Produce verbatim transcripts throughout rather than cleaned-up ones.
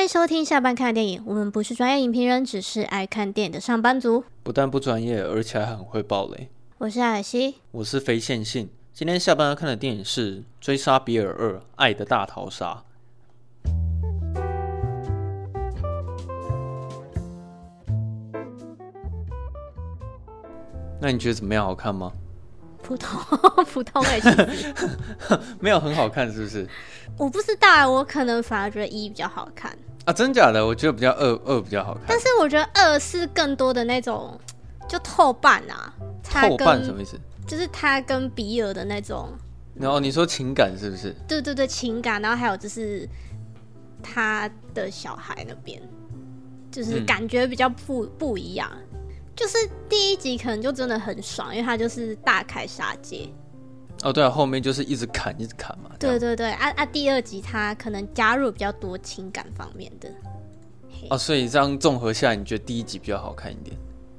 迎收听下班看电影，我们不是专业影评人，只是爱看电影的上班族。 不但不专业，而且还很会爆雷。 我是艾尔西， 我是非线性。今天下班要看的电影是《追杀比尔二：爱的大逃杀》。那你觉得怎么样？好看吗？ 普通，普通哎、欸， 没有很好看，是不是？ 我不知道，我可能反而觉得一比较好看啊，真假的？我觉得比较二二比较好看， 但是我觉得二是更多的那种，就透半啊。 透半什么意思？ 就是他跟比尔的那种。 然后你说情感是不是？ 对对对，情感，然后还有就是他的小孩那边，就是感觉比较不、嗯、不一样。就是第一集可能就真的很爽，因为他就是大开杀戒。 哦，对啊，后面就是一直砍一直砍嘛。 对对对，啊啊，第二集他可能加入比较多情感方面的。 哦，所以这样综合下来，你觉得第一集比较好看一点？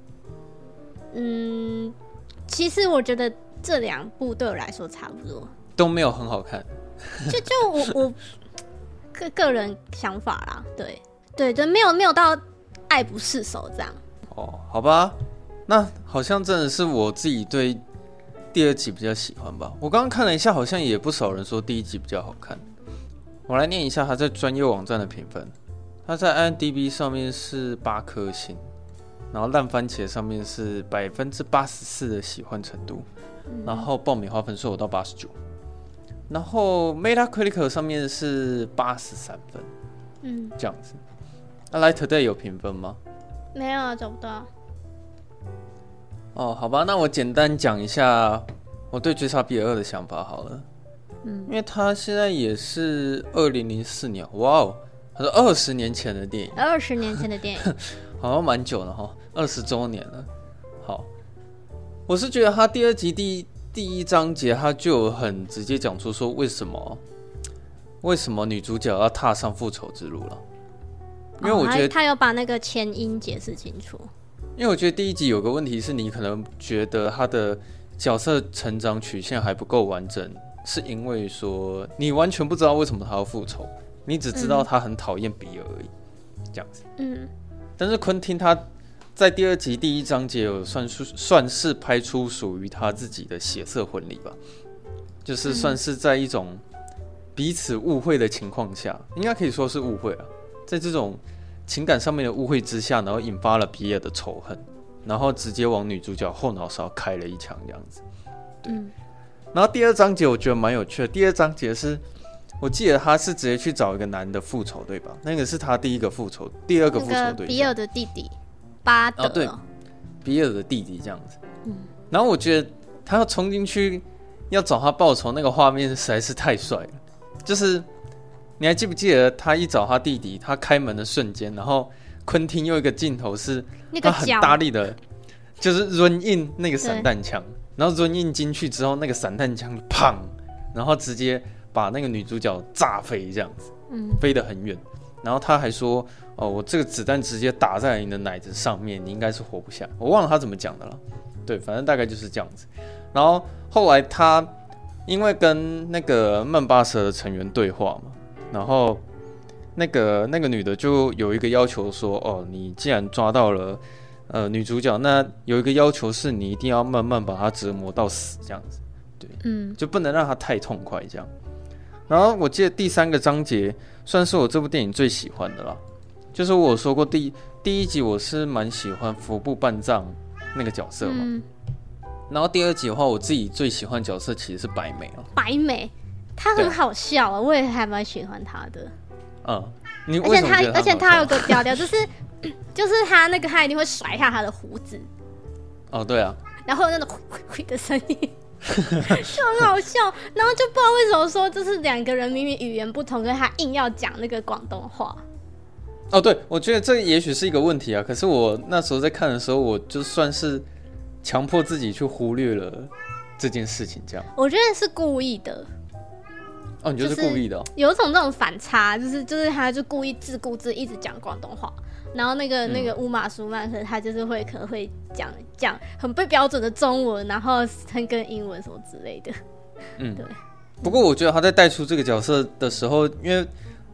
嗯，其实我觉得这两部对我来说差不多， 都没有很好看。 就就我我个个人想法啦，对对对，没有没有到爱不释手这样。 哦，好吧，那好像真的是我自己对第二集比较喜欢吧。我刚刚看了一下，好像也不少人说第一集比较好看。我来念一下他在专业网站的评分，他在 I M D B 上面是八颗星，然后烂番茄上面是百分之八十四的喜欢程度，嗯、然后爆米花分数有到八十九，然后 Metacritic 上面是八十三分，嗯，这样子。那、啊、来 Today 有评分吗？ 没有啊，找不到。 哦，好吧，那我简单讲一下我对《追杀比尔二》的想法好了。嗯，因为他现在也是二零零四年，哇哦，他是二十年前的电影。 二十年前的电影， 好像蛮久了哈，二十周年了。好，我是觉得他第二集第一第一章节，他就很直接讲出说为什么为什么女主角要踏上复仇之路了。因为我觉得、 哦、他, 他有把那个前因解释清楚。 因为我觉得第一集有个问题是你可能觉得他的角色成长曲线还不够完整，是因为说你完全不知道为什么他要复仇，你只知道他很讨厌比尔而已，嗯、这样子。嗯。但是昆汀他在第二集第一章节有算是算是拍出属于他自己的血色婚礼吧，就是算是在一种彼此误会的情况下，应该可以说是误会了。在这种情感上面的误会之下，然后引发了比尔的仇恨，然后直接往女主角后脑勺开了一枪，这样子。对。嗯、然后第二章节我觉得蛮有趣的。第二章节是我记得他是直接去找一个男的复仇，对吧？那个是他第一个复仇，第二个复仇对象。那个比尔的弟弟巴德。哦， 对，比尔的弟弟这样子。嗯。然后我觉得他要冲进去要找他报仇，那个画面实在是太帅了，就是。你还记不记得他一找他弟弟，他开门的瞬间，然后昆汀用一个镜头是他很大力的，就是 run in 那个散弹枪，然后 run in 进去之后，那个散弹枪砰，然后直接把那个女主角炸飞，这样子，嗯、飞得很远。然后他还说：“哦，我这个子弹直接打在你的奶子上面，你应该是活不下。”我忘了他怎么讲的了，对，反正大概就是这样子。然后后来他因为跟那个曼巴蛇的成员对话嘛。然后那个那个女的就有一个要求说，哦，你既然抓到了呃女主角，那有一个要求是你一定要慢慢把她折磨到死，这样子，对，嗯，就不能让她太痛快这样。然后我记得第三个章节算是我这部电影最喜欢的啦，就是我有说过第第一集我是蛮喜欢服部半藏那个角色嘛，嗯、然后第二集的话，我自己最喜欢的角色其实是白美哦， 白美。他很好笑啊，我也还蛮喜欢他的。 嗯，你为什么觉得他很好笑？ 而且他有个调调，就是就是他那个他一定会甩下他的胡子。 哦，对啊。 然后有那种灰灰的声音，就很好笑。然后就不知道为什么说，就是两个人明明语言不同，可是他硬要讲那个广东话。 哦，对，我觉得这也许是一个问题啊。可是我那时候在看的时候，我就算是强迫自己去忽略了这件事情，这样。 我觉得是故意的。 哦，你就是故意的、哦就是、有一种这种反差，就是就是他就故意自顾自一直讲广东话，然后那个、嗯、那个乌玛舒曼克他就是会可能会讲讲很不标准的中文，然后很跟英文什么之类的。嗯，对。 不过我觉得他在带出这个角色的时候，因为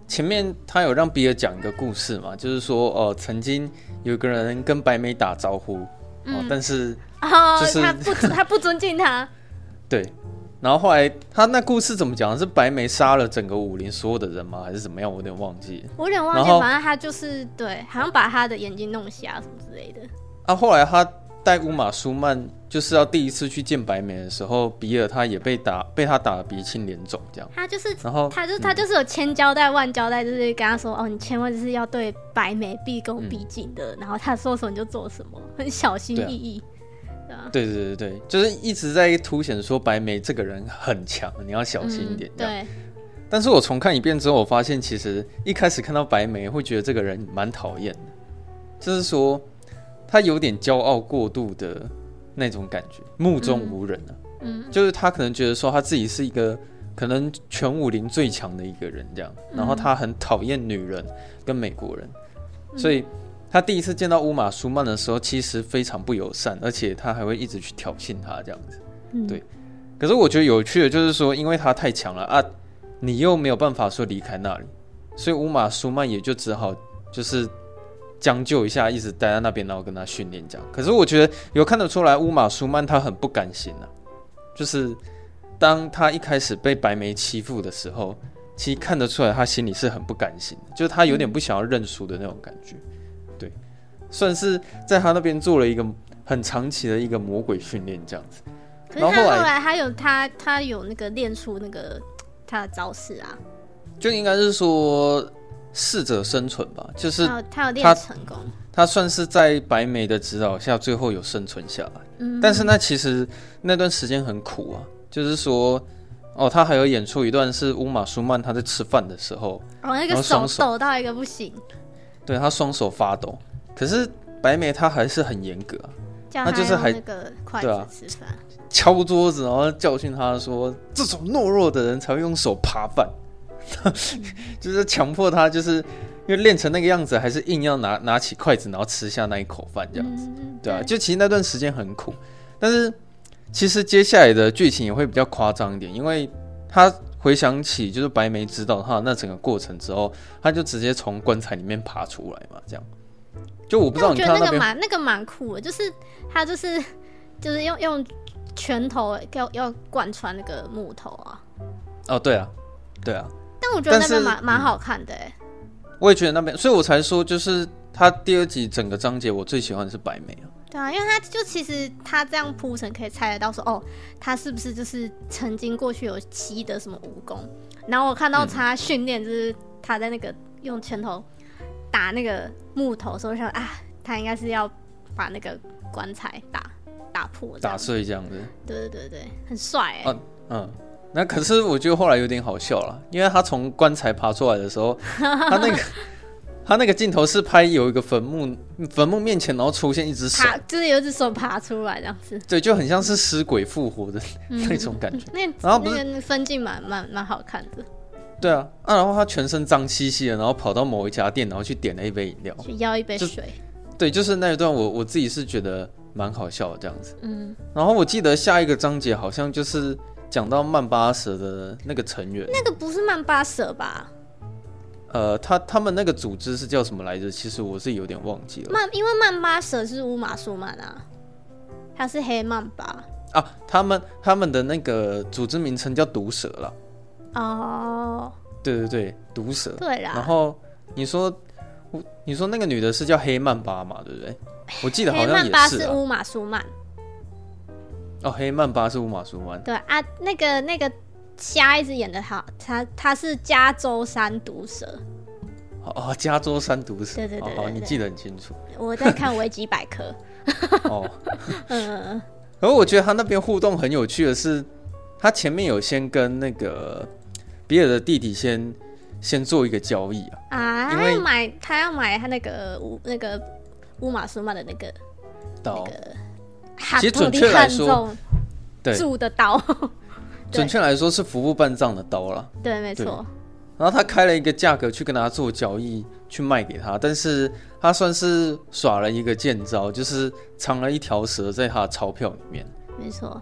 前面他有让比尔讲一个故事嘛，就是说哦、呃，曾经有个人跟白眉打招呼，嗯哦、但是就是、 哦、他不他不尊敬他， 对。然后后来他那故事怎么讲？是白眉杀了整个武林所有的人吗？还是怎么样？我有点忘记。 我有点忘记，反正他就是对，好像把他的眼睛弄瞎什么之类的。 啊，后来他带乌玛舒曼就是要第一次去见白眉的时候，比尔他也被打，被他打得鼻青脸肿这样。 他就是， 然后他就他就是有千交代万交代，就是跟他说、嗯、哦，你千万就是要对白眉毕恭毕敬的、嗯，然后他说什么你就做什么，很小心翼翼。 对对对对，就是一直在凸显说白眉这个人很强，你要小心一点、嗯。对。但是我重看一遍之后，我发现其实一开始看到白眉会觉得这个人蛮讨厌的，就是说他有点骄傲过度的那种感觉，目中无人啊。嗯。就是他可能觉得说他自己是一个可能全武林最强的一个人这样，然后他很讨厌女人跟美国人，嗯、所以。他第一次见到乌玛舒曼的时候，其实非常不友善，而且他还会一直去挑衅他这样子。嗯、对。可是我觉得有趣的就是说，因为他太强了啊，你又没有办法说离开那里，所以乌玛舒曼也就只好就是将就一下，一直待在那边，然后跟他训练这样。可是我觉得有看得出来，乌玛舒曼他很不甘心啊，就是当他一开始被白眉欺负的时候，其实看得出来他心里是很不甘心的，就是他有点不想要认输的那种感觉。对，算是在他那边做了一个很长期的一个魔鬼训练这样子。 可是他后来他有他他有那个练出那个他的招式啊， 就应该是说适者生存吧，就是他有, 他有练成功， 他算是在白眉的指导下最后有生存下来。嗯，但是那其实那段时间很苦啊，就是说哦，他还有演出一段是乌玛舒曼他在吃饭的时候， 哦，那个手抖到一个不行。 对，他双手发抖，可是白眉他还是很严格啊， 他就是还那个筷子吃饭、啊， 敲桌子，然后教训他说：“这种懦弱的人才会用手扒饭。嗯”就是强迫他，就是因为练成那个样子，还是硬要拿拿起筷子，然后吃下那一口饭这样子，嗯、对啊，就其实那段时间很苦，但是其实接下来的剧情也会比较夸张一点，因为他。回想起就是白眉指导他的那整个过程之后，他就直接从棺材里面爬出来嘛，这样。就我不知道你看到那边， 我觉得那个蛮那个蛮酷的，就是他就是就是用用拳头要要贯穿那个木头啊。 哦，对啊，对啊。 但我觉得那边蛮蛮好看的哎。 我也觉得那边，所以我才说就是他第二集整个章节我最喜欢的是白眉啊。 对啊，因为他就其实他这样铺陈可以猜得到说，哦，他是不是就是曾经过去有习得什么武功？然后我看到他训练，就是他在那个用拳头打那个木头的时候，我想啊，他应该是要把那个棺材打打破、 打碎这样子。 对对对对，很帅哎、欸。 嗯嗯，那可是我觉得后来有点好笑了，因为他从棺材爬出来的时候，他那个。他那个镜头是拍有一个坟墓，坟墓面前然后出现一只手， 就是有一只手爬出来这样子， 对，就很像是尸鬼复活的那种感觉。 嗯、那然后那个分镜蛮蛮蛮好看的。 对啊，啊，然后他全身脏兮兮的，然后跑到某一家店，然后去点了一杯饮料， 去要一杯水。 对，就是那一段我我自己是觉得蛮好笑的这样子。嗯，然后我记得下一个章节好像就是讲到曼巴蛇的那个成员， 那个不是曼巴蛇吧？ 呃，他他们那个组织是叫什么来着？其实我是有点忘记了。 曼，因为曼巴蛇是乌玛舒曼啊，他是黑曼巴啊。他们他们的那个组织名称叫毒蛇啦。 哦， 对对对，毒蛇。 对啦。 然后你说你说那个女的是叫黑曼巴嘛？对不对？我记得好像也是、啊。黑曼巴是乌玛舒曼。 哦，黑曼巴是乌玛舒曼。 对啊，那个那个。虾一直演的好，他他是加州山毒蛇。 哦，加州山毒蛇。 对对 对, 对, 对, 对, 对，你记得很清楚。 我在看维基百科。 哦。嗯。可是我觉得他那边互动很有趣的是，他前面有先跟那个比尔的弟弟先先做一个交易啊。 啊，他要买他要买他那个乌那个乌玛舒曼的那个刀。那个、 其实准确来说， 对，铸的刀。 准确来说是服部半藏的刀啦， 对，没错。 然后他开了一个价格去跟他做交易，去卖给他，但是他算是耍了一个贱招，就是藏了一条蛇在他的钞票里面。 没错，哎、欸，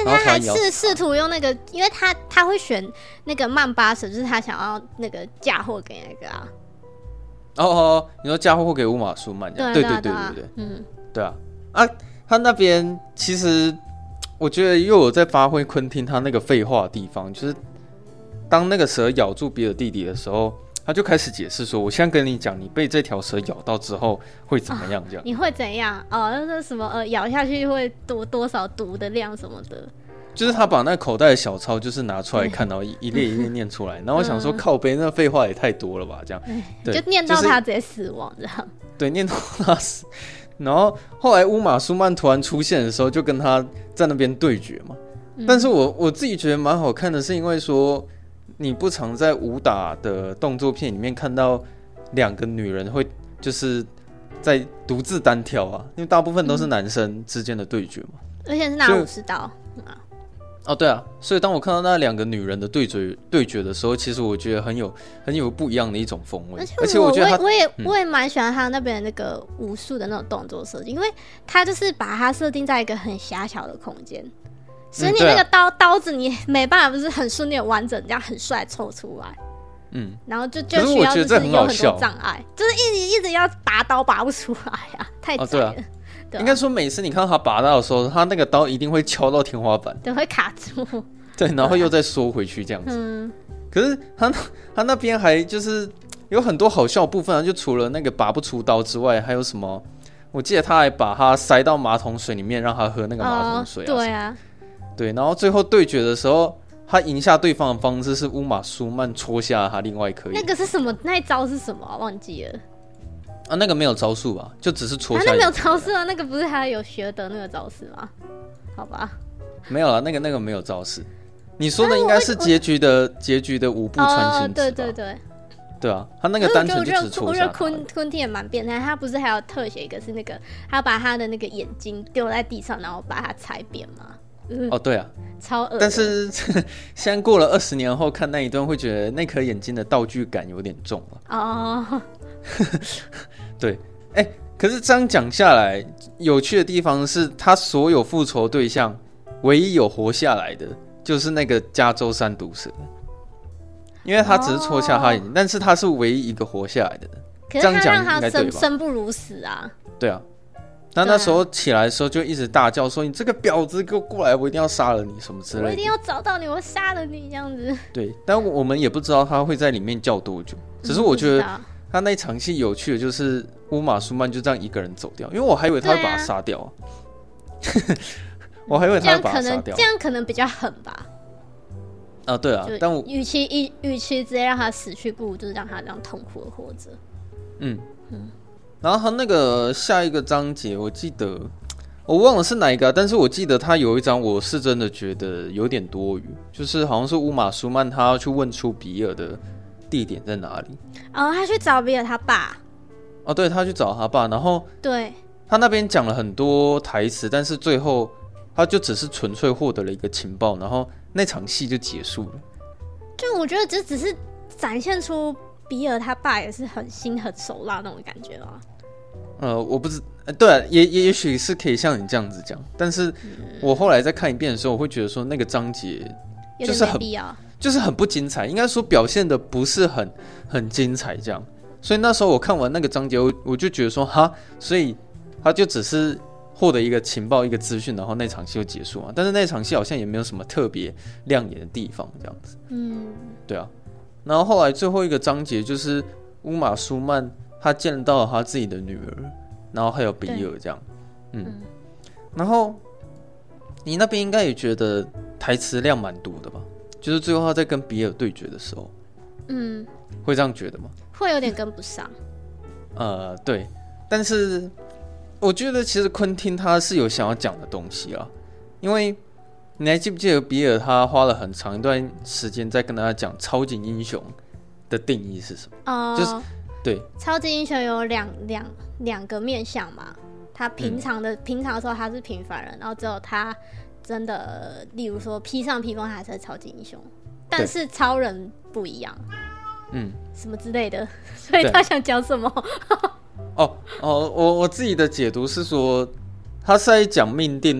他还试试图用那个，因为他他会选那个曼巴蛇，就是他想要那个嫁祸给那个啊。 哦哦，你说嫁祸给乌玛苏曼， 对对对对对对，嗯，对啊啊，他那边其实我觉得又有在发挥昆汀他那个废话的地方，就是当那个蛇咬住比尔弟弟的时候。他就开始解释说：“我现在跟你讲，你被这条蛇咬到之后会怎么样？这样、 哦、你会怎样？哦，那什么呃，咬下去会多多少毒的量什么的。” 就是他把那口袋的小抄就是拿出来看，然后一一列一列念出来。然后我想说，靠北那废话也太多了吧？这样， 对，就念到他直接死亡这样。 对，念到他死。然后后来乌玛苏曼突然出现的时候，就跟他在那边对决嘛。嗯、但是我我自己觉得蛮好看的，是因为说。你不常在武打的动作片里面看到两个女人会就是在独自单挑啊，因为大部分都是男生之间的对决嘛， 而且是拿武士刀、嗯啊、 哦对啊，所以当我看到那两个女人的对决对决的时候，其实我觉得很有很有不一样的一种风味，而且我觉得他我也我也蛮喜欢他那边的那个武术的那种动作设计，因为他就是把它设定在一个很狭小的空间。所以你那个刀、嗯啊、刀子你没办法不是很顺利的完整这样很帅抽出来，嗯，然后就就需要就是有很多障碍，就是一直一直要拔刀拔不出来啊，太窄了。哦对啊对啊、应该说每次你看到他拔刀的时候，他那个刀一定会敲到天花板， 对，会卡住， 对，然后又再缩回去这样子。嗯，可是他他那边还就是有很多好笑的部分啊，就除了那个拔不出刀之外，还有什么？我记得他还把他塞到马桶水里面，让他喝那个马桶水啊。 哦、对啊。 对，然后最后对决的时候，他赢下对方的方式是乌玛苏曼戳下他另外一颗眼。 那个是什么？那一招是什么、啊？忘记了。 啊，那个没有招数吧？就只是戳下。 啊，那没有招式啊？那个不是还有学得那个招式吗？好吧。 没有啦，那个那个没有招式。你说的应该是结局的结局的五步穿心指吧？ 对对对。 对啊，他那个单纯就只戳下他。 我觉得昆昆汀也蛮变态，他不是还有特写一个是那个他把他的那个眼睛丢在地上，然后把它踩扁吗？ 嗯、哦，对啊， 超恶。 但是现在过了二十年后看那一段，会觉得那颗眼睛的道具感有点重了。哦，对，哎、欸，可是这样讲下来，有趣的地方是他所有复仇对象，唯一有活下来的，就是那个加州三毒蛇，因为他只是戳下他眼睛，哦、但是他是唯一一个活下来的人。 可是他让他生生不如死啊。 对啊。他那时候起来的时候就一直大叫说：“你这个婊子，给我过来！我一定要杀了你，什么之类的。” 我一定要找到你，我杀了你，这样子。 对，但我们也不知道他会在里面叫多久。只是我觉得他那一场戏有趣的就是乌玛苏曼就这样一个人走掉，因为我还以为他会把他杀掉、啊啊、我还以为他会把他杀掉， 这样可能比较狠吧。 啊，对啊，但我与其与其直接让他死去，不如就是让他这样痛苦的活着。 嗯嗯。然后他那个下一个章节，我记得我忘了是哪一个、啊，但是我记得他有一章，我是真的觉得有点多余，就是好像是乌玛苏曼他要去问出比尔的地点在哪里。 哦，他去找比尔他爸。 哦，对，他去找他爸，然后对他那边讲了很多台词，但是最后他就只是纯粹获得了一个情报，然后那场戏就结束了。 就我觉得这只是展现出比尔他爸也是很心狠手辣那种感觉吧。 呃，我不知，对、啊，也也也许是可以像你这样子讲，但是我后来再看一遍的时候，我会觉得说那个章节就是很就是很不精彩，应该说表现的不是很很精彩这样。所以那时候我看完那个章节，我我就觉得说哈，所以他就只是获得一个情报一个资讯，然后那场戏就结束嘛。但是那场戏好像也没有什么特别亮眼的地方这样子。嗯，对啊。然后后来最后一个章节就是乌玛苏曼他见到了他自己的女儿，然后还有比尔这样，嗯，嗯然后你那边应该也觉得台词量蛮多的吧？就是最后他在跟比尔对决的时候，嗯，会这样觉得吗？ 会有点跟不上。 呃，对，但是我觉得其实昆汀他是有想要讲的东西啊，因为你还记不记得比尔他花了很长一段时间在跟大家讲超级英雄的定义是什么？哦、呃，就是对， 超级英雄有两两两个面向嘛。他平常的、嗯、平常的时候他是平凡人，然后只有他真的，例如说披上披风，他才是超级英雄。但是超人不一样。嗯，什么之类的，所以他想讲什么？ 哦哦，我我自己的解读是说，他是在讲命定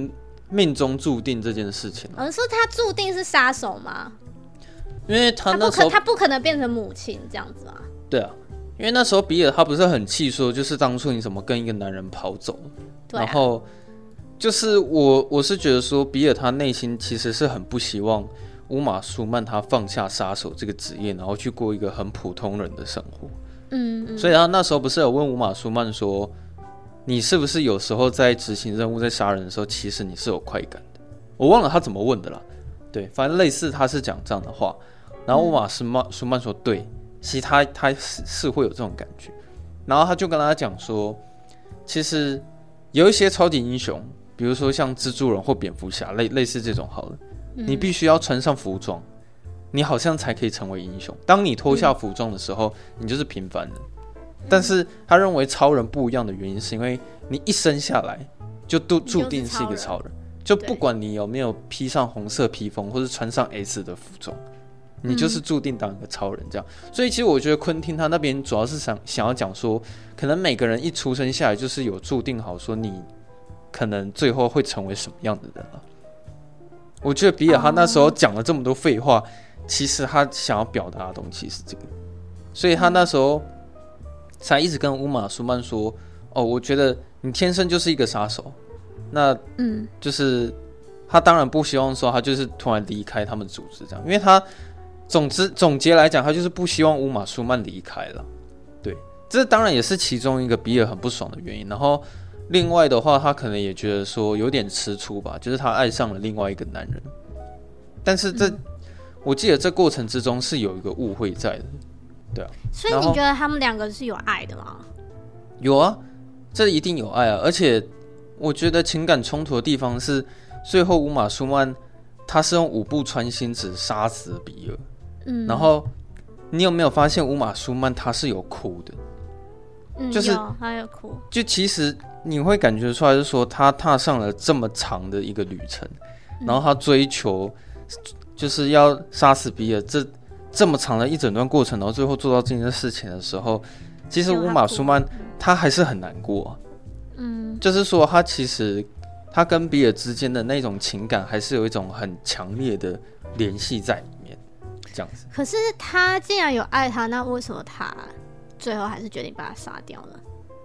命中注定这件事情、啊。 而是说他注定是杀手吗？ 因为他那时候他不可他不可能变成母亲这样子啊。 对啊，因为那时候比尔他不是很气说，就是当初你怎么跟一个男人跑走？对、啊，然后就是我我是觉得说，比尔他内心其实是很不希望乌玛苏曼他放下杀手这个职业，然后去过一个很普通人的生活。嗯, 嗯，所以他那时候不是有问乌玛苏曼说，你是不是有时候在执行任务在杀人的时候，其实你是有快感的？我忘了他怎么问的啦。对，反正类似他是讲这样的话。然后乌玛苏曼苏曼说，对，其实他他是是会有这种感觉。然后他就跟他讲说，其实有一些超级英雄，比如说像蜘蛛人或蝙蝠侠，类类似这种好了，嗯、你必须要穿上服装，你好像才可以成为英雄。当你脱下服装的时候，嗯、你就是平凡人。但是他认为超人不一样的原因，是因为你一生下来就注注定是一个超人，就不管你有没有披上红色披风，或是穿上 S 的服装。你就是注定当一个超人这样，嗯、所以其实我觉得昆汀他那边主要是想想要讲说，可能每个人一出生下来就是有注定好说你可能最后会成为什么样的人了。我觉得比尔他那时候讲了这么多废话，哦、其实他想要表达的东西是这个，所以他那时候才一直跟乌玛苏曼说，哦，我觉得你天生就是一个杀手，那嗯，就是他当然不希望说他就是突然离开他们组织这样，因为他。总之，总结来讲，他就是不希望乌玛苏曼离开了。对，这当然也是其中一个比尔很不爽的原因。然后，另外的话，他可能也觉得说有点吃醋吧，就是他爱上了另外一个男人。但是这，嗯、我记得这过程之中是有一个误会在的，对啊。 所以你觉得他们两个是有爱的吗？ 有啊，这一定有爱啊！而且我觉得情感冲突的地方是，最后乌玛苏曼他是用五步穿心指杀死了比尔。嗯，然后你有没有发现乌玛苏曼他是有哭的？ 嗯，就是有他有哭。 就其实你会感觉出来，是说他踏上了这么长的一个旅程，嗯、然后他追求就是要杀死比尔这这么长的一整段过程，然后最后做到这件事情的时候，其实乌玛苏曼他还是很难过、啊。嗯，就是说他其实他跟比尔之间的那种情感，还是有一种很强烈的联系在里面。这样子， 可是他既然有爱他，那为什么他最后还是决定把他杀掉呢？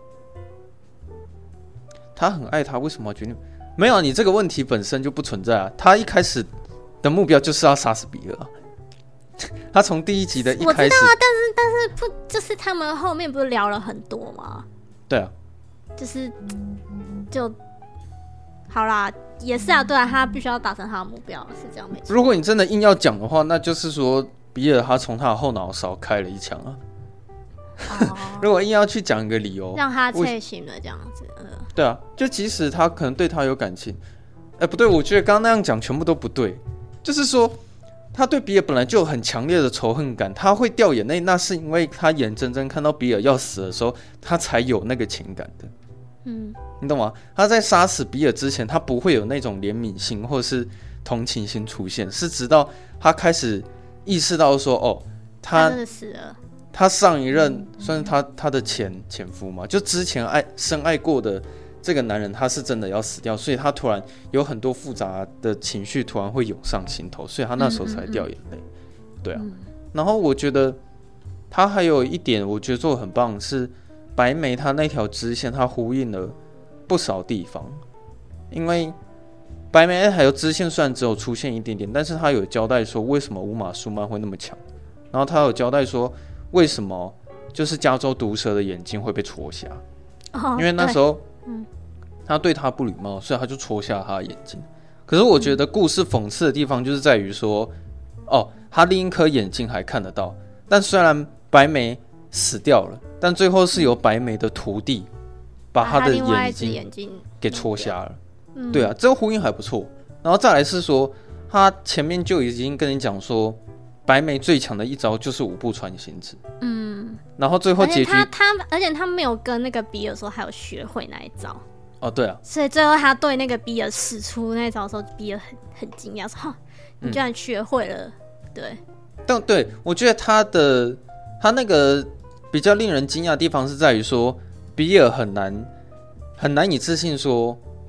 他很爱他，为什么要决定？没有，你这个问题本身就不存在啊！他一开始的目标就是要杀死比尔、啊，他从第一集的一开始，我知道啊，但是但是不就是他们后面不是聊了很多吗？ 对啊， 就是就好啦。也是啊，对啊，他必须要达成他的目标，是这样没错。 如果你真的硬要讲的话，那就是说比尔他从他的后脑勺开了一枪啊。哦、如果硬要去讲一个理由， 让他清醒了这样子。呃、 对啊，就即使他可能对他有感情，哎，不对，我觉得刚刚那样讲全部都不对。就是说，他对比尔本来就有很强烈的仇恨感，他会掉眼泪，那是因为他眼睁睁看到比尔要死的时候，他才有那个情感的。嗯，你懂吗？他在杀死比尔之前，他不会有那种怜悯心或是同情心出现，是直到他开始意识到说，哦，他, 他真的死了。 他上一任算是他他的前前夫嘛，就之前爱深爱过的这个男人，他是真的要死掉，所以他突然有很多复杂的情绪突然会涌上心头，所以他那时候才掉眼泪。对啊，然后我觉得他还有一点，我觉得做得很棒是。白眉他那条支线，他呼应了不少地方，因为白眉还有支线虽然只有出现一点点，但是他有交代说为什么乌玛苏曼会那么强，然后他有交代说为什么就是加州毒蛇的眼睛会被戳瞎，哦、因为那时候嗯他对他不礼貌，所以他就戳瞎他的眼睛。可是我觉得故事讽刺的地方就是在于说，哦，他另一颗眼睛还看得到，但虽然白眉死掉了，但最后是由白眉的徒弟把他的眼睛给戳瞎了。嗯、对啊，这个呼应还不错。然后再来是说，他前面就已经跟你讲说，白眉最强的一招就是五步穿心指。嗯，然后最后结局， 他他而且他没有跟那个比尔说还有学会那一招。 哦，对啊， 所以最后他对那个比尔使出那一招的时候，比尔很很惊讶，说：“你居然学会了。嗯”对， 但对我觉得他的他那个比较令人惊讶的地方是在于说，比尔很难很难以置信说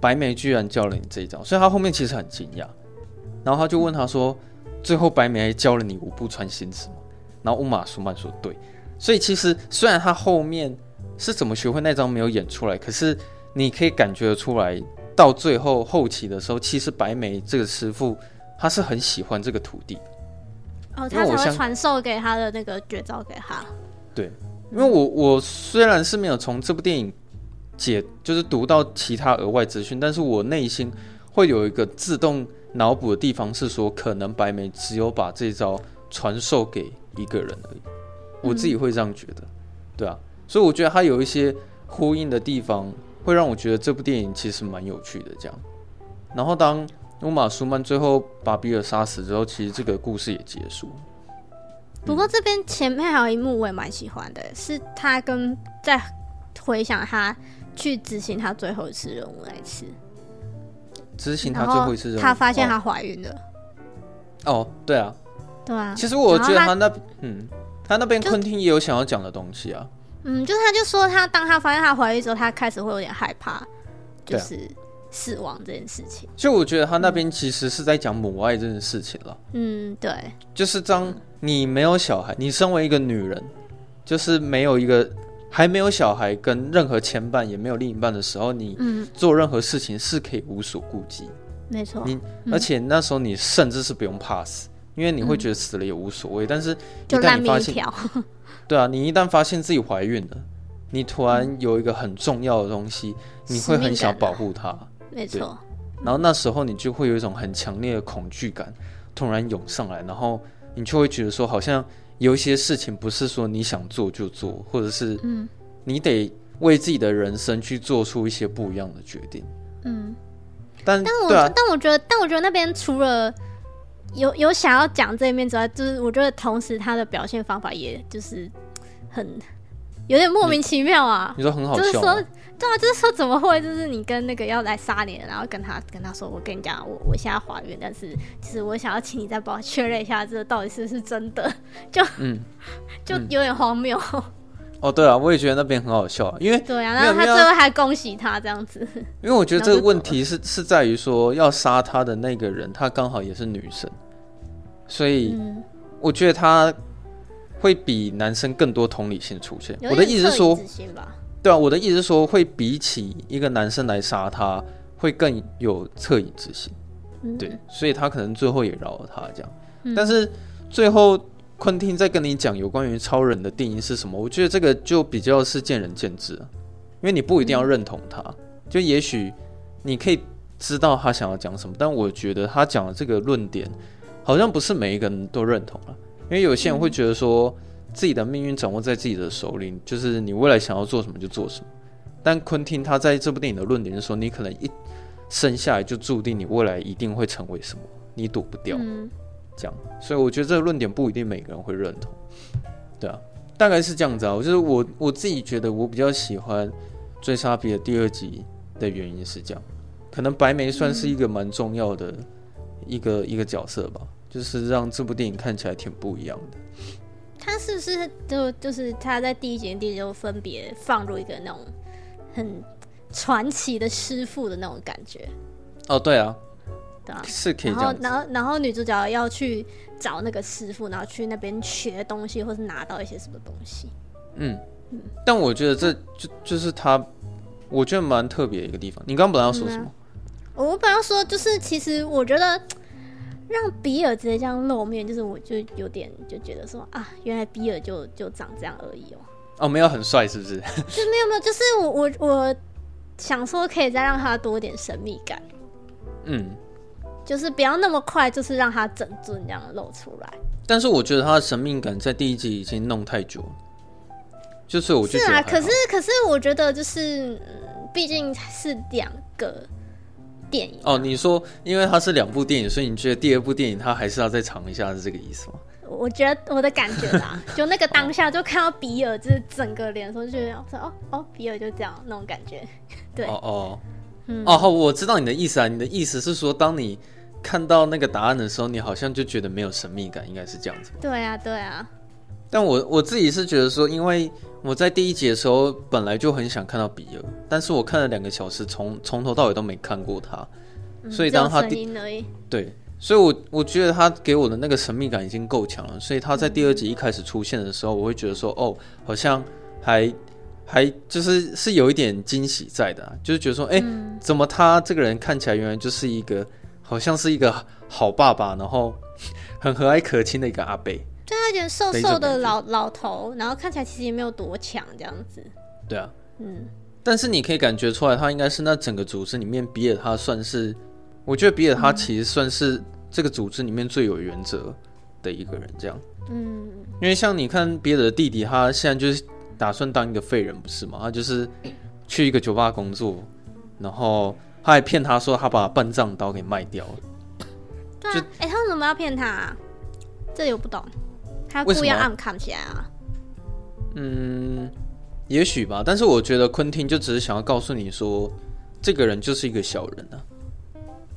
白眉居然教了你这一招，所以他后面其实很惊讶，然后他就问他说，最后白眉还教了你五步穿心子吗？然后乌玛苏曼说对，所以其实虽然他后面是怎么学会那招没有演出来，可是你可以感觉得出来，到最后后期的时候，其实白眉这个师傅他是很喜欢这个徒弟， 哦，他才会传授给他的那个绝招给他。 对，因为我我虽然是没有从这部电影解，就是读到其他额外资讯，但是我内心会有一个自动脑补的地方是说，可能白眉只有把这招传授给一个人而已，我自己会这样觉得，嗯、对啊，所以我觉得他有一些呼应的地方，会让我觉得这部电影其实蛮有趣的。这样，然后当乌玛苏曼最后把比尔杀死之后，其实这个故事也结束。 不过这边前面还有一幕我也蛮喜欢的，是他跟在回想他去执行他最后一次任务那一次， 执行他最后一次任务， 他发现他怀孕了。 哦，对啊， 对啊。 其实我觉得他那嗯，他那边昆汀也有想要讲的东西啊。 嗯，就是他就说他当他发现他怀孕之后，他开始会有点害怕，就是死亡这件事情。 所以我觉得他那边其实是在讲母爱这件事情了。 嗯，对。 就是当你没有小孩，你身为一个女人，就是没有一个还没有小孩跟任何牵绊，也没有另一半的时候，你做任何事情是可以无所顾忌。 没错。 你而且那时候你甚至是不用怕死，因为你会觉得死了也无所谓。嗯、但是一旦你发现，对啊，你一旦发现自己怀孕了，你突然有一个很重要的东西，你会很想保护它。 没错。 然后那时候你就会有一种很强烈的恐惧感突然涌上来，然后你就会觉得说，好像有一些事情不是说你想做就做，或者是你得为自己的人生去做出一些不一样的决定。嗯，但但我、 对啊、 但我觉得，但我觉得那边除了有有想要讲这一面之外，就是我觉得同时他的表现方法也就是很有点莫名其妙啊。 你说很好笑吗？ 就是说，对啊，就是说怎么会就是你跟那个要来杀你的，然后跟他跟他说，我跟你讲，我我现在怀孕，但是其实我想要请你再帮我确认一下，这到底是不是真的，就嗯就有点荒谬。嗯哦，对啊，我也觉得那边很好笑，因为对啊，然后他最后还恭喜他这样子。 因为我觉得这个问题是是在于说，要杀他的那个人，他刚好也是女生，所以我觉得他会比男生更多同理心出现。我的意思是说，对啊，我的意思是说，会比起一个男生来杀他，会更有恻隐之心。嗯、对，所以他可能最后也饶了他这样，嗯、但是最后。昆汀在跟你讲有关于超人的定义是什么，我觉得这个就比较是见仁见智，因为你不一定要认同他，嗯、就也许你可以知道他想要讲什么，但我觉得他讲的这个论点好像不是每一个人都认同了，因为有些人会觉得说自己的命运掌握在自己的手里，就是你未来想要做什么就做什么，但昆汀他在这部电影的论点是说，你可能一生下来就注定你未来一定会成为什么，你躲不掉。嗯这样，所以我觉得这个论点不一定每个人会认同，对啊，大概是这样子啊。就是我我自己觉得我比较喜欢《追杀比尔》第二集的原因是这样，可能白眉算是一个蛮重要的一个、嗯、一个角色吧，就是让这部电影看起来挺不一样的。 他是不是就就是他在第一集跟第二集就分别放入一个那种很传奇的师傅的那种感觉？ 哦，对啊。 对啊， 是可以这样子。 然后，然后，然后女主角要去找那个师傅，然后去那边学东西，或是拿到一些什么东西。嗯嗯。但我觉得这就就是他，我觉得蛮特别的一个地方。你刚刚本来要说什么？ 嗯啊、我本来要说，就是其实我觉得让比尔直接这样露面，就是我就有点就觉得说啊，原来比尔就就长这样而已哦。 哦，没有很帅是不是？ 就没有没有，就是我我我想说可以再让他多一点神秘感。嗯。就是不要那么快，就是让他整尊这样露出来。 但是我觉得他的神秘感在第一集已经弄太久了，就是我就觉得是啊，可是可是我觉得就是，嗯、毕竟是两个电影、啊、 哦。你说因为它是两部电影，所以你觉得第二部电影它还是要再长一下，是这个意思吗？ 我觉得我的感觉啦，就那个当下就看到比尔就是整个脸的时候，就觉得哦哦，比尔就这样那种感觉，对哦哦。嗯、哦，我知道你的意思啊。你的意思是说，当你看到那个答案的时候，你好像就觉得没有神秘感，应该是这样子吧？ 对啊，对啊。 但我我自己是觉得说，因为我在第一集的时候本来就很想看到比尔，但是我看了两个小时，从从头到尾都没看过他， 嗯、 所以当他第对，所以我我觉得他给我的那个神秘感已经够强了，所以他在第二集一开始出现的时候，我会觉得说，哦，好像还还就是是有一点惊喜在的、啊，就是觉得说，哎、欸嗯，怎么他这个人看起来原来就是一个好像是一个好爸爸，然后很和蔼可亲的一个阿伯。 对，他有点瘦瘦的老老头，然后看起来其实也没有多强这样子。 对啊，嗯，但是你可以感觉出来，他应该是那整个组织里面，比尔他算是，我觉得比尔他其实算是这个组织里面最有原则的一个人，这样。嗯，因为像你看比尔的弟弟，他现在就是打算当一个废人，不是吗？他就是去一个酒吧工作，然后他还骗他说他把半藏刀给卖掉了。 对啊，哎、欸，他为什么要骗他啊？这里我不懂。他故意要暗看起来啊？ 嗯，也许吧。但是我觉得昆汀就只是想要告诉你说，这个人就是一个小人啊。哦、oh. ，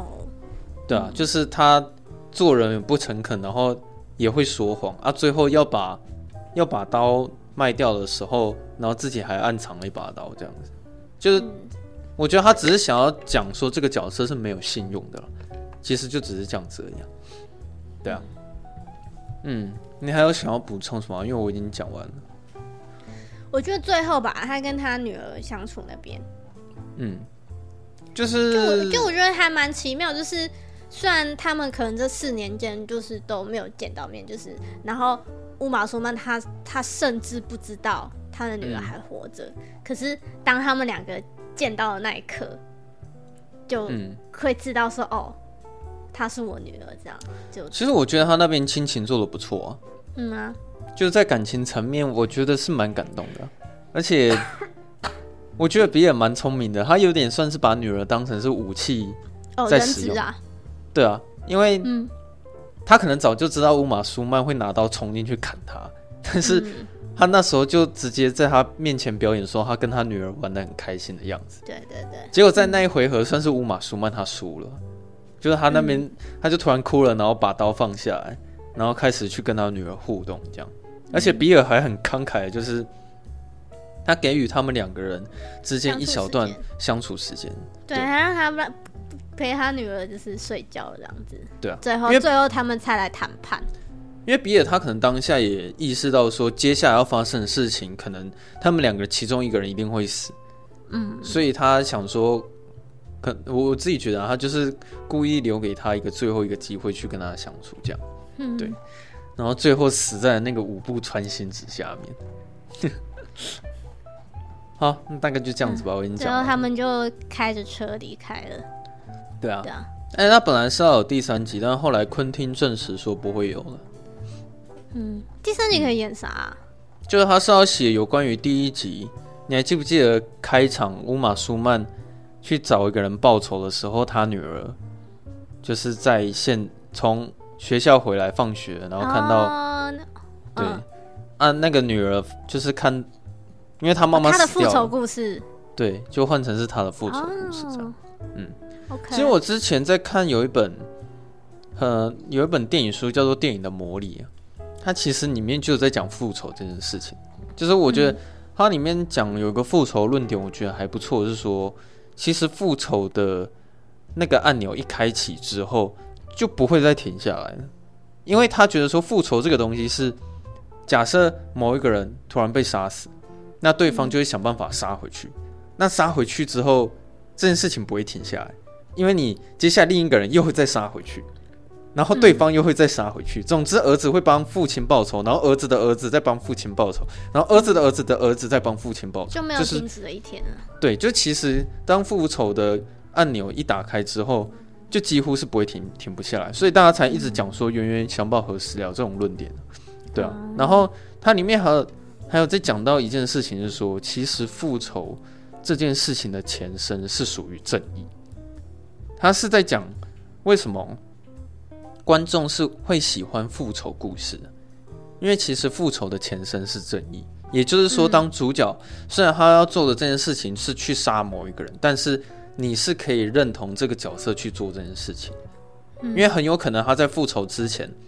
对啊，就是他做人也不诚恳，然后也会说谎啊。最后要把要把刀卖掉的时候，然后自己还暗藏了一把刀，这样子。就是我觉得他只是想要讲说这个角色是没有信用的了，其实就只是这样子而已。对啊。嗯，你还有想要补充什么？因为我已经讲完了。 我觉得最后吧，他跟他女儿相处那边， 嗯，就是就我就我觉得还蛮奇妙，就是虽然他们可能这四年间就是都没有见到面，就是然后乌玛苏曼他他甚至不知道他的女儿还活着、嗯，可是当他们两个见到的那一刻，就会知道说、嗯、哦。她是我女儿，这样就。 其实我觉得他那边亲情做得不错啊。 嗯啊。 就是在感情层面，我觉得是蛮感动的，而且我觉得比尔蛮聪明的，他有点算是把女儿当成是武器在使用。哦、啊。对啊，因为他可能早就知道乌玛苏曼会拿刀冲进去砍他，但是他那时候就直接在他面前表演说他跟他女儿玩得很开心的样子。 对对对。 结果在那一回合，算是乌玛苏曼他输了。就是他那边、嗯，他就突然哭了，然后把刀放下来，然后开始去跟他女儿互动，这样。而且比尔还很慷慨，就是他给予他们两个人之间一小段相处时间， 对，还让他们陪他女儿就是睡觉这样子。 对啊， 最后最后他们才来谈判。 因为比尔他可能当下也意识到说，接下来要发生的事情，可能他们两个其中一个人一定会死，嗯，所以他想说。可我自己觉得、啊、他就是故意留给他一个最后一个机会去跟他相处，这样、嗯，对，然后最后死在那个五步穿心指下面。好，那大概就这样子吧，嗯、我已经讲了。 然后他们就开着车离开了。 对啊，对啊。哎、欸，他本来是要有第三集，但是后来昆汀证实说不会有了。 嗯，第三集可以演啥、啊嗯？就是他是要写有关于第一集，你还记不记得开场乌玛苏曼？去找一个人报仇的时候，他女儿就是在现从学校回来放学，然后看到，哦、对、嗯，啊，那个女儿就是看，因为他妈妈死掉了， 他的复仇故事， 对，就换成是他的复仇故事这样，哦、嗯 ，OK。 其实我之前在看有一本，呃，有一本电影书叫做《电影的魔力》，它其实里面就在讲复仇这件事情，就是我觉得它里面讲有一个复仇论点，我觉得还不错，是说。其实复仇的那个按钮一开启之后，就不会再停下来了，因为他觉得说复仇这个东西是，假设某一个人突然被杀死，那对方就会想办法杀回去，那杀回去之后，这件事情不会停下来，因为你接下来另一个人又会再杀回去，然后对方又会再杀回去。嗯、总之，儿子会帮父亲报仇，然后儿子的儿子再帮父亲报仇，然后儿子的儿子的儿子再帮父亲报仇， 就没有停止的一天了。就是、 对，就其实当复仇的按钮一打开之后，就几乎是不会停停不下来，所以大家才一直讲说冤冤相报何时了这种论点，对啊。嗯、然后它里面还有还有在讲到一件事情，是说其实复仇这件事情的前身是属于正义，他是在讲为什么。观众是会喜欢复仇故事的，因为其实复仇的前身是正义，也就是说，当主角、嗯、虽然他要做的这件事情是去杀某一个人，但是你是可以认同这个角色去做这件事情，嗯、因为很有可能他在复仇之前，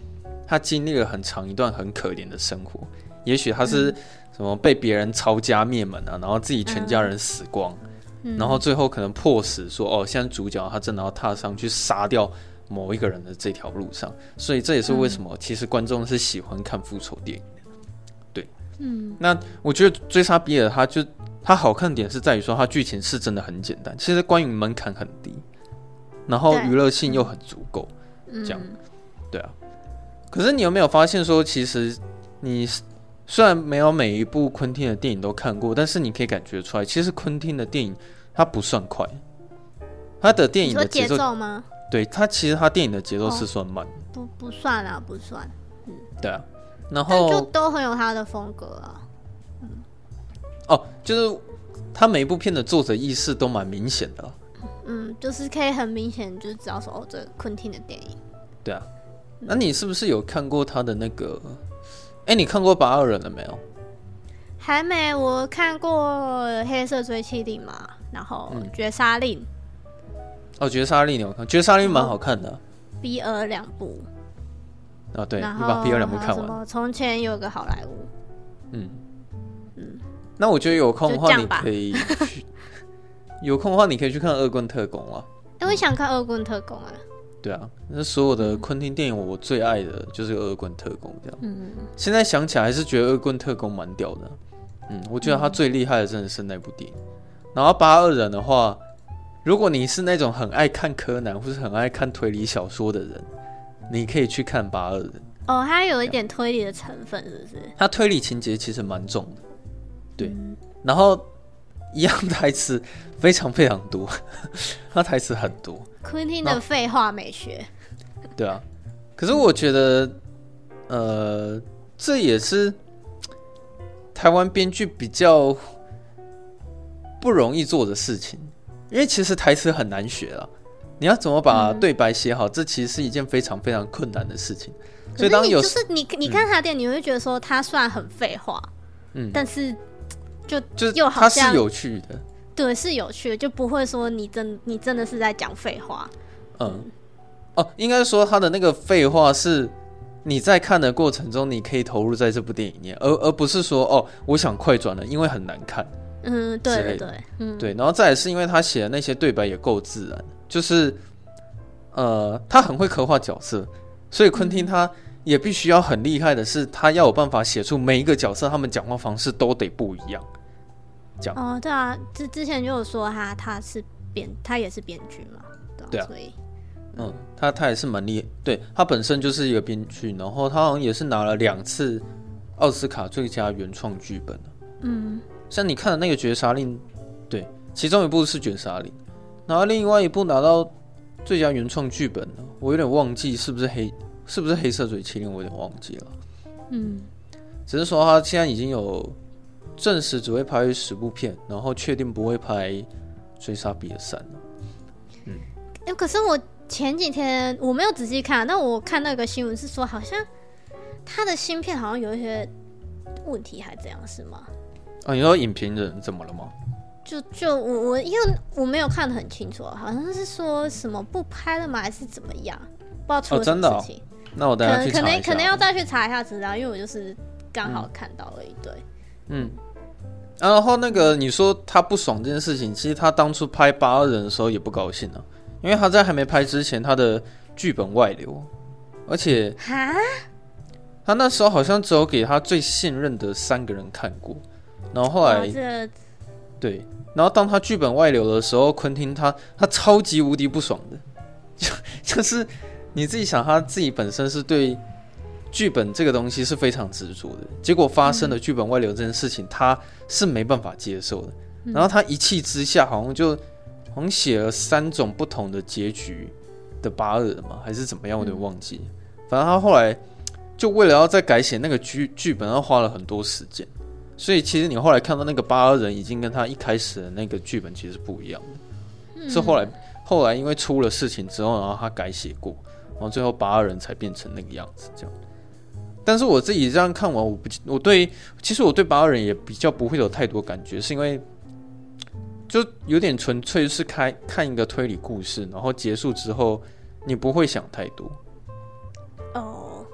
他经历了很长一段很可怜的生活，也许他是什么被别人抄家灭门啊，然后自己全家人死光，嗯、然后最后可能迫使说哦，现在主角他真的要踏上去杀掉某一个人的这条路上，所以这也是为什么其实观众是喜欢看复仇电影的。对，嗯，那我觉得追杀比尔他就他好看的点是在于说他剧情是真的很简单，其实观影门槛很低，然后娱乐性又很足够，这样，对啊。可是你有没有发现说，其实你虽然没有每一部昆汀的电影都看过，但是你可以感觉出来，其实昆汀的电影它不算快，他的电影的节奏， 你说节奏吗？ 对，他其实他电影的节奏是算慢，哦、 不不算啊，不算，嗯， 对啊，然后就都很有他的风格啊， 嗯，哦，就是他每一部片的作者意识都蛮明显的、啊， 嗯，就是可以很明显就是知道说哦，这昆汀的电影， 对啊，那你是不是有看过他的那个？哎、欸，你看过《八二人》了没有？ 还没，我看过《黑色追妻令》嘛，然后《绝杀令》嗯。 哦，《绝杀令》你有看，《绝杀令》蛮好看的、啊。 B 二两部。 哦，对，你把 B 二两部看完。 什么？从前有个好莱坞。 嗯嗯。那我觉得有空的话，你可以去。有空的话，你可以去看《恶棍特工》啊。 哎、欸，我想看《恶棍特工》啊。 对啊，那所有的昆汀电影，我最爱的就是《恶棍特工》这样。嗯。现在想起来还是觉得《恶棍特工》蛮屌的。嗯，我觉得他最厉害的真的是那部电影。然后《八二人》的话。如果你是那种很爱看柯南或是很爱看推理小说的人，你可以去看《八二人》。 哦，它有一点推理的成分，是不是？ 它推理情节其实蛮重的，对。嗯、然后一样台词非常非常多，它台词很多。 昆汀的废话美学。 对啊，可是我觉得，呃，这也是台湾编剧比较不容易做的事情。因为其实台词很难学啦，你要怎么把对白写好，嗯、这其实是一件非常非常困难的事情。所以当有就是你你看他的电影，你会觉得说他虽然很废话，嗯，但是就就又好像他是有趣的， 对，是有趣的，就不会说你真你真的是在讲废话。 嗯，哦，应该说他的那个废话是你在看的过程中，你可以投入在这部电影里面，而而不是说哦，我想快转了，因为很难看。 嗯，对对对，嗯， 对，然后再来是因为他写的那些对白也够自然，就是呃，他很会刻画角色，所以昆汀他也必须要很厉害的是，他要有办法写出每一个角色他们讲话方式都得不一样。这样哦，对啊，之之前就有说他他是编，他也是编剧嘛，对啊， 对啊， 所以嗯，他他也是蛮厉害，对他本身就是一个编剧，然后他好像也是拿了两次奥斯卡最佳原创剧本，嗯。像你看的那个《绝杀令》，对，其中一部是《绝杀令》，然后另外一部拿到最佳原创剧本呢，我有点忘记是不是黑是不是黑色追妻令，我有点忘记了。嗯，只是说他现在已经有证实只会拍十部片，然后确定不会拍《追杀比尔三》了。嗯， 欸，可是我前几天我没有仔细看，但我看那个新闻是说，好像他的新片好像有一些问题，还怎样是吗？ 哦，你说影评人怎么了吗？ 就就我我因为我没有看得很清楚，好像是说什么不拍了吗，还是怎么样？不知道出了什么事情。哦，真的哦？ 那我等一下去查一下。 可能可能要再去查一下资料，因为我就是刚好看到而已。对， 嗯。然后那个你说他不爽这件事情，其实他当初拍《八二人》的时候也不高兴啊，因为他在还没拍之前，他的剧本外流，而且哈， 他那时候好像只有给他最信任的三个人看过。然后后来， 这对，然后当他剧本外流的时候，昆汀他他超级无敌不爽的，就就是你自己想，他自己本身是对剧本这个东西是非常执着的，结果发生了剧本外流这件事情，他是没办法接受的。然后他一气之下，好像就好像写了三种不同的结局的八二人嘛，还是怎么样，我有点忘记。反正他后来就为了要再改写那个剧剧本，他花了很多时间。所以其实你后来看到那个八二人已经跟他一开始的那个剧本其实是不一样的，嗯、是后来后来因为出了事情之后，然后他改写过，然后最后八二人才变成那个样子这样。但是我自己这样看完，我不我对其实我对八二人也比较不会有太多感觉，是因为就有点纯粹是开看一个推理故事，然后结束之后你不会想太多。 哦，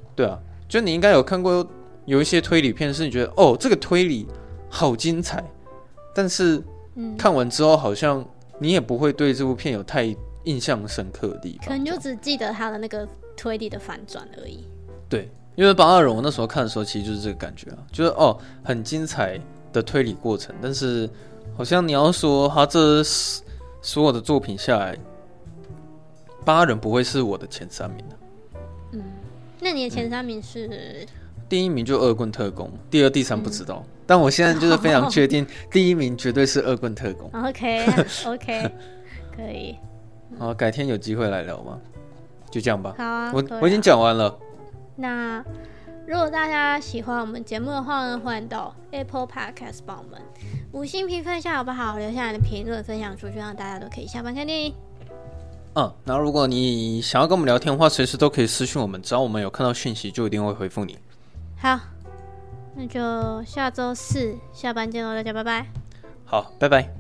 对啊，就你应该有看过有一些推理片，是你觉得哦这个推理好精彩，但是看完之后好像你也不会对这部片有太印象深刻的地方， 可能就只记得他的那个推理的反转而已。 对，因为《八二人》我那时候看的时候，其实就是这个感觉啊，就是哦很精彩的推理过程，但是好像你要说他这所有的作品下来，《八二人》不会是我的前三名的。 嗯，那你的前三名是？嗯、 第一名就《恶棍特工》，第二、第三不知道，嗯、但我现在就是非常确定，第一名绝对是《恶棍特工》。 OK OK， 可以。 好，改天有机会来聊吗？就这样吧。 好啊， 我我已经讲完了。 那如果大家喜欢我们节目的话呢，欢迎到 Apple Podcast 帮我们五星评分一下好不好？留下来的评论分享出去，让大家都可以下班看电影。 嗯，那如果你想要跟我们聊天的话，随时都可以私讯我们，只要我们有看到讯息，就一定会回复你。 好，那就下周四下班见喽，大家拜拜。 好，拜拜。